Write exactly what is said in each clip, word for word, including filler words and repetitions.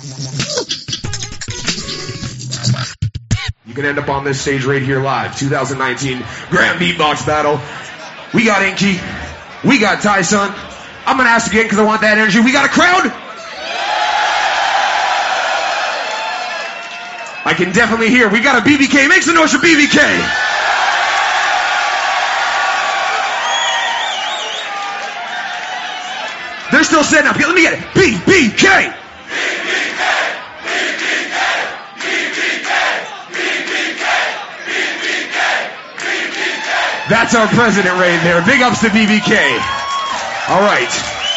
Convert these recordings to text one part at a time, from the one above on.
You can end up on this stage right here live. two thousand nineteen Grand Beatbox Battle. We got Inky. We got Tyson. I'm going to ask again because I want that energy. We got a crowd? I can definitely hear. We got a B B K. Make some noise for B B K. They're still setting up. Let me get it. B B K. That's our president right there. Big ups to B B K. All right.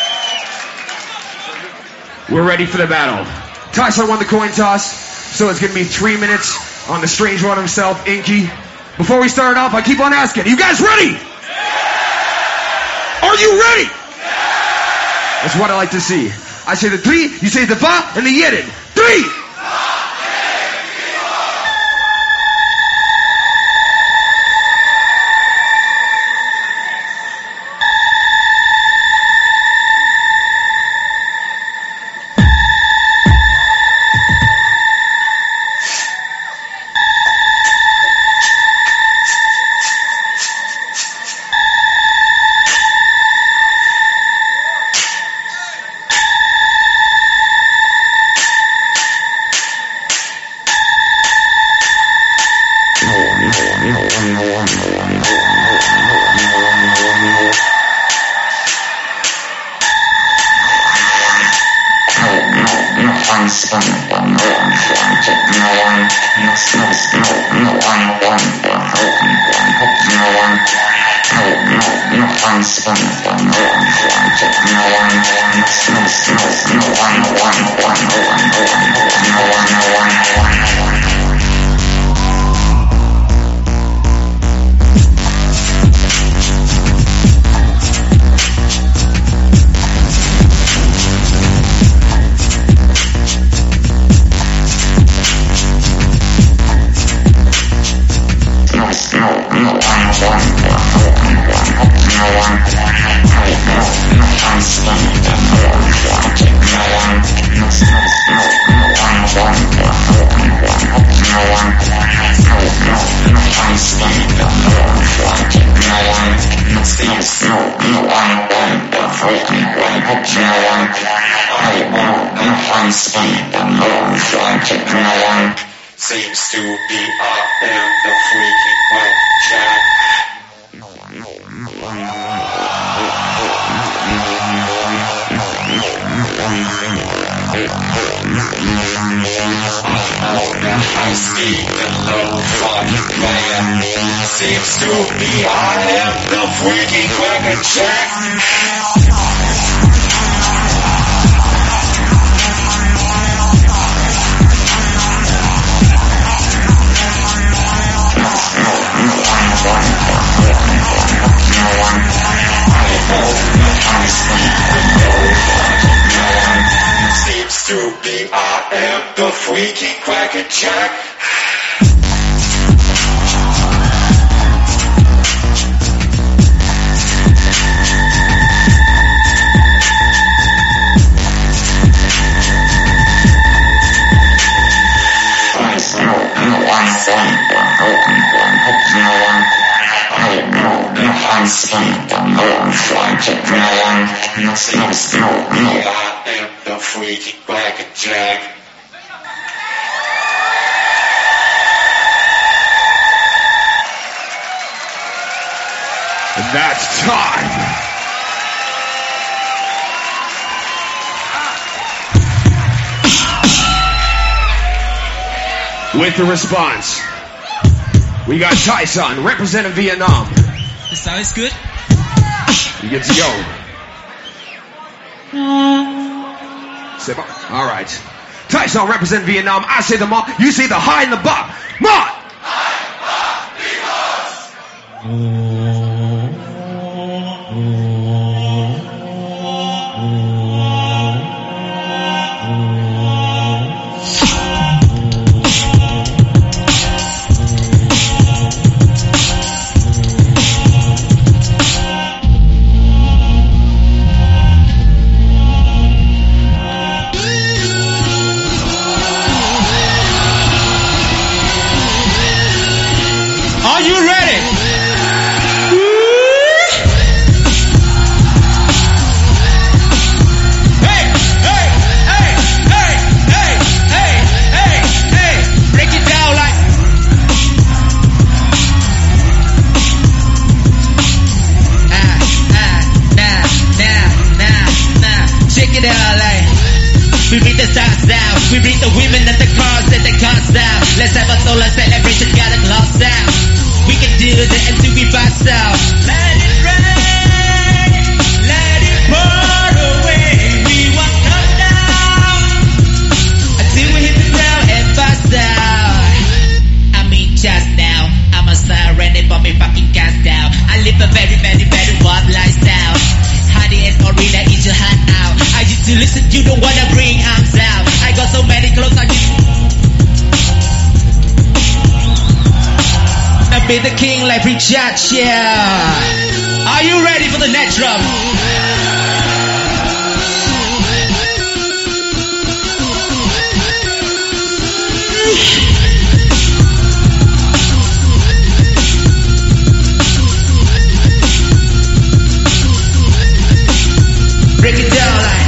We're ready for the battle. Tyson won the coin toss. So it's going to be three minutes on the strange one himself, Inky. Before we start off, I keep on asking, are you guys ready? Yeah! Are you ready? Yeah! That's what I like to see. I say the three, you say the fa, and the yedin. Three! Seems to be I am the freaking white jack. I speak the low fucking man. Seems to be I am the freaking white jack. Seems to be I am the freaking Cracker Jack. Seems to be I am the freaking Cracker Jack. And that's time. With the response, we got Tyson representing Vietnam. The sound is good. You get to go. All right. Tyson represent Vietnam. I say the ma. You say the high and the ba. Ma. pass down. We bring the women and the cars and the cars down. Let's have a solar celebration, got a gloss down. We can do the M T V pass out. Let it rain, let it pour away. We won't come down until we hit the ground and pass out. I mean just now, I'm a star and they bought me fucking cast down. I live a very, very, very wild lifestyle. Hardy and Orina, eat your heart out. I used to listen, you don't wanna bring arms out. I got so many clothes, I just I'll be the king like Richard, yeah. Are you ready for the next drum? Break it down like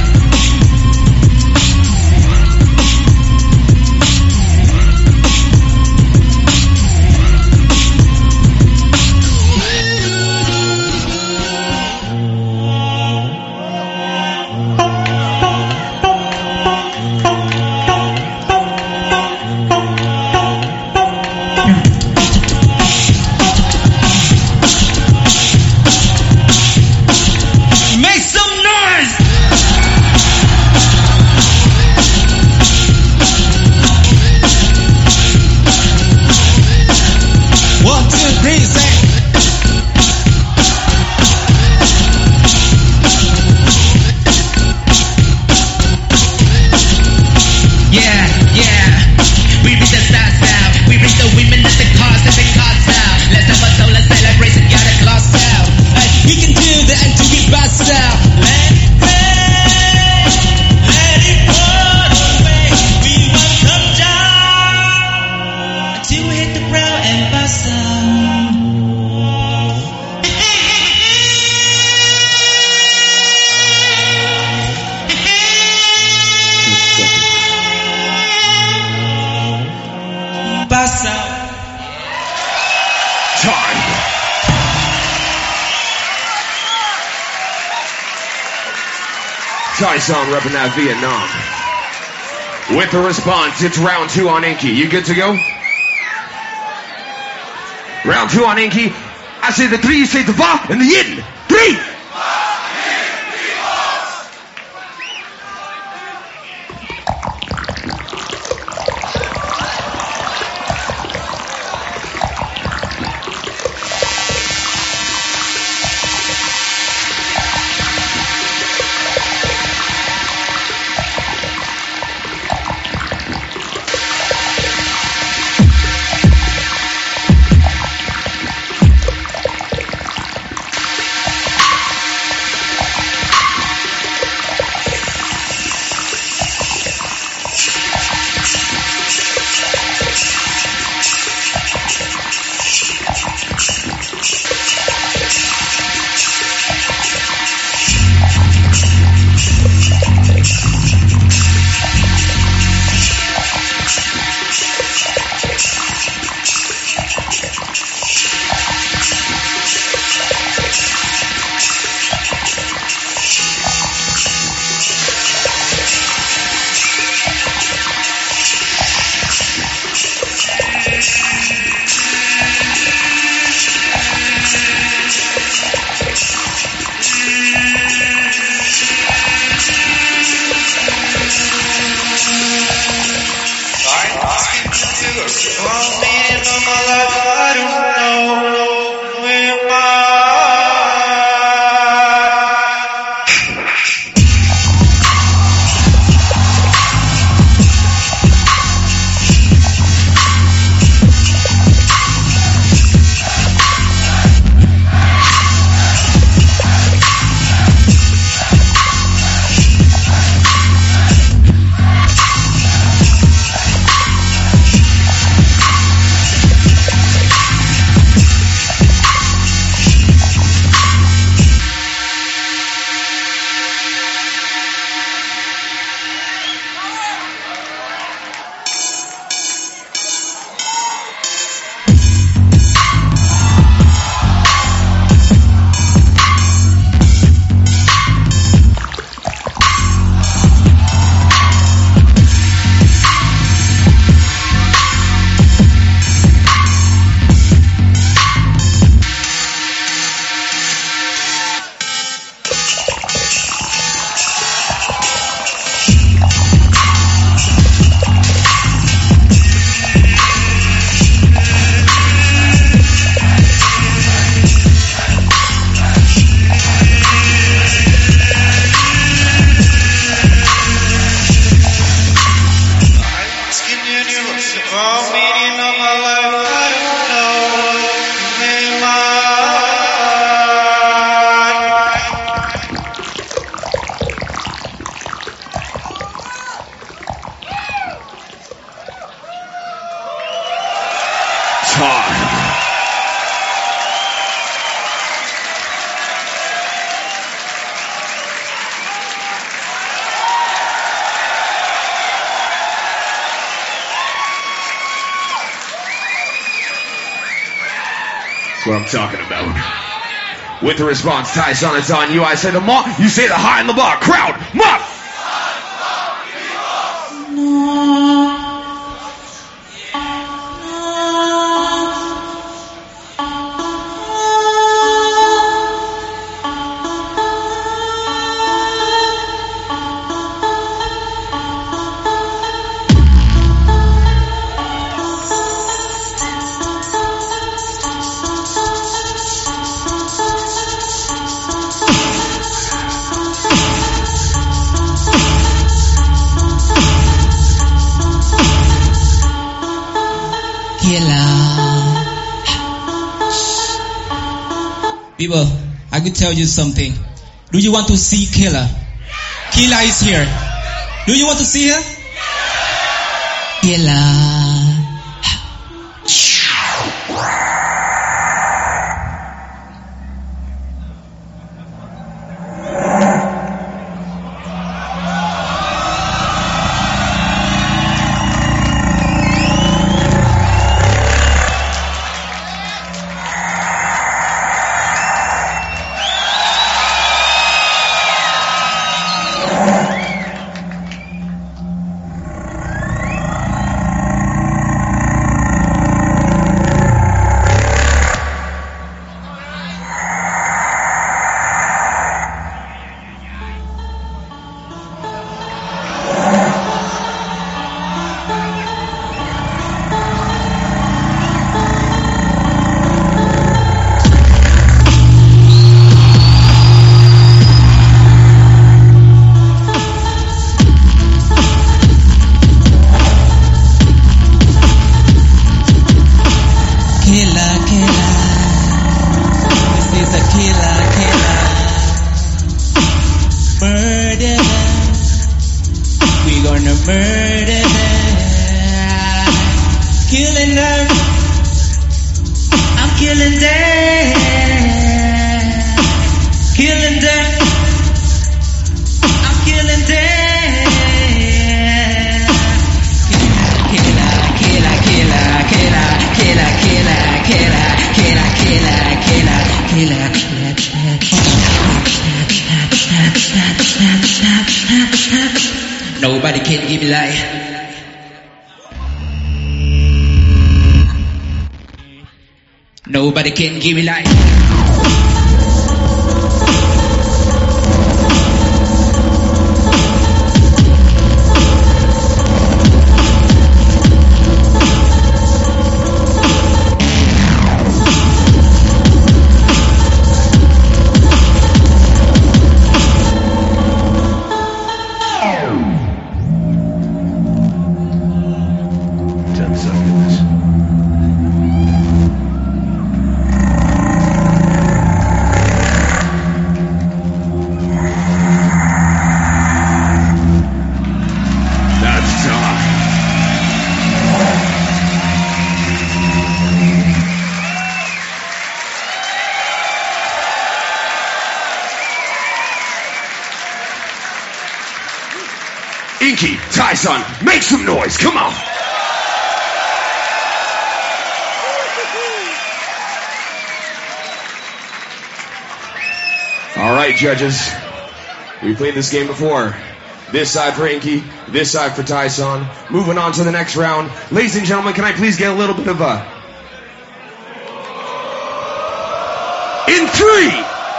Tyson repping that Vietnam. With the response, it's round two on Inky. You good to go? Round two on Inky. I say the three, you say the va, and the yin. Three! hard. That's what I'm talking about. With the response, Tyson, it's on you. I say the mob, you say the high and the bar. Crowd, mob! People, I could tell you something. Do you want to see Killer? Killer is here. Do you want to see her? Killer. Nobody can give me life. Nobody can give me life. Inky, Tyson, make some noise, come on. All right, judges. We played this game before. This side for Inky, this side for Tyson. Moving on to the next round. Ladies and gentlemen, can I please get a little bit of a... In three...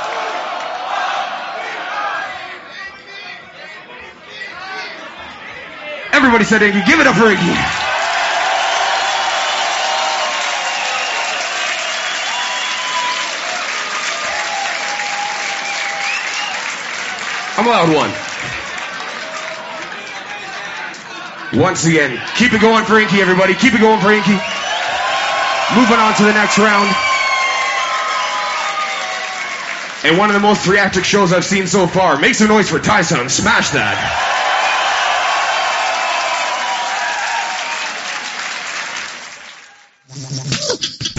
Everybody said Inky. Give it up for Inky. I'm allowed one. Once again, keep it going for Inky, everybody. Keep it going for Inky. Moving on to the next round. And one of the most theatric shows I've seen so far. Make some noise for Tyson. Smash that. Bye.